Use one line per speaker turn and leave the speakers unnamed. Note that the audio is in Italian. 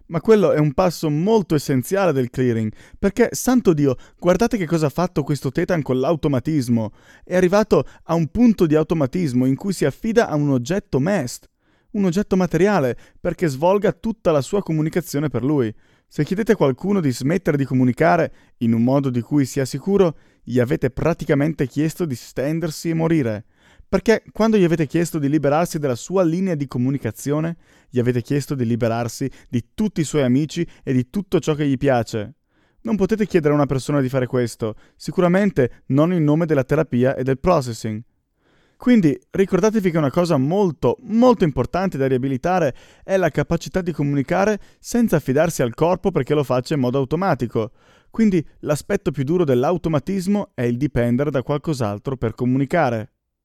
Ma quello è un passo molto essenziale del clearing, perché, santo Dio, guardate che cosa ha fatto questo Tetan con l'automatismo. È arrivato a un punto di automatismo in cui si affida a un oggetto MEST, un oggetto materiale, perché svolga tutta la sua comunicazione per lui. Se chiedete a qualcuno di smettere di comunicare in un modo di cui sia sicuro, gli avete praticamente chiesto di stendersi e morire. Perché quando gli avete chiesto di liberarsi della sua linea di comunicazione, gli avete chiesto di liberarsi di tutti i suoi amici e di tutto ciò che gli piace. Non potete chiedere a una persona di fare questo, sicuramente non in nome della terapia e del processing. Quindi ricordatevi che una cosa molto, molto importante da riabilitare è la capacità di comunicare senza affidarsi al corpo perché lo faccia in modo automatico. Quindi l'aspetto più duro dell'automatismo è il dipendere da qualcos'altro per comunicare.